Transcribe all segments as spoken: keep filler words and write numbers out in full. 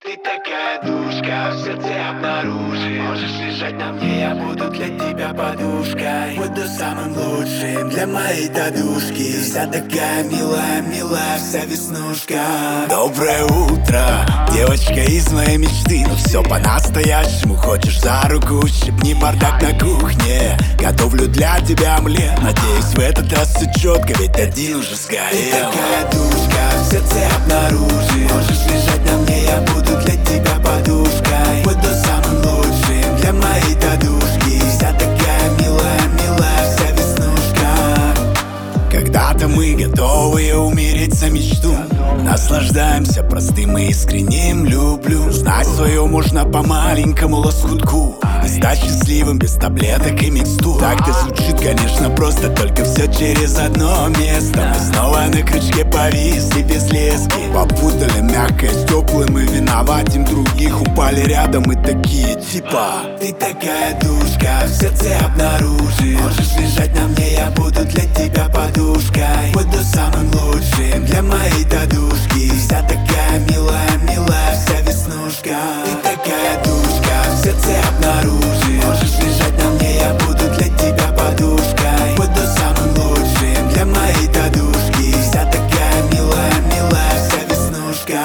Ты такая душка, в сердце обнаружи. Можешь лежать на мне, я буду для тебя подушкой. Буду самым лучшим для моей тадушки. Ты вся такая милая, милая, вся веснушка. Доброе утро, девочка из моей мечты. Но все по-настоящему, хочешь за руку, щипни бардак на кухне. Готовлю для тебя омлет, надеюсь в этот раз все четко, ведь один уже сгорел. Ты такая душка, в сердце обнаружи. Можешь лежать на мне, я буду для тебя подушкой. Буду самым лучшим для моей тадушки. Вся такая милая, милая, вся веснушка. Когда-то мы готовы умереть за мечту. Наслаждаемся простым и искренним люблю. Знать свое можно по маленькому лоскутку. И стать счастливым без таблеток и микстур. Так-то звучит, конечно, просто, только все через одно место. Мы снова на крючке повисли без лески. Попутали мягкое с теплым и виноватым других. Упали рядом и такие типа: ты такая душка, в сердце обнаружи. Можешь лежать на мне, я буду для тебя подушкой. Буду самым лучшим для моей тадушки. Вся такая милая, милая, вся веснушка. Ты такая душка, в сердце обнаружи. Можешь лежать на мне, я буду для тебя подушкой. Буду самым лучшим для моей тадушки. Вся такая милая, милая, вся веснушка.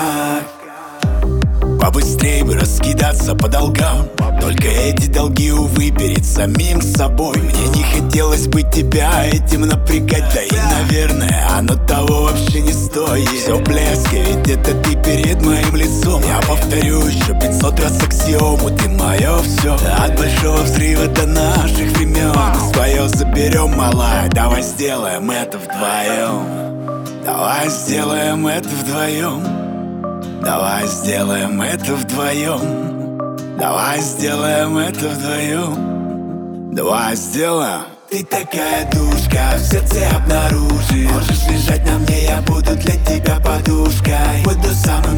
Побыстрей бы раскидаться по долгам. Только эти долги, увы, перед самим собой. Мне не хотелось бы тебя этим напрягать. Да и, наверное, оно того вообще не стоит. Все блеск, ведь это ты перед моим лицом. Я повторю еще пятьсот раз аксиому: ты мое все. От большого взрыва до наших времен. Свое заберем, малая, давай сделаем это вдвоем. Давай сделаем это вдвоем. Давай сделаем это вдвоем. Давай сделаем это вдвоем. Давай сделаем. Ты такая душка, в сердце обнаружи. Можешь лежать на мне, я буду для тебя подушкой. Буду самым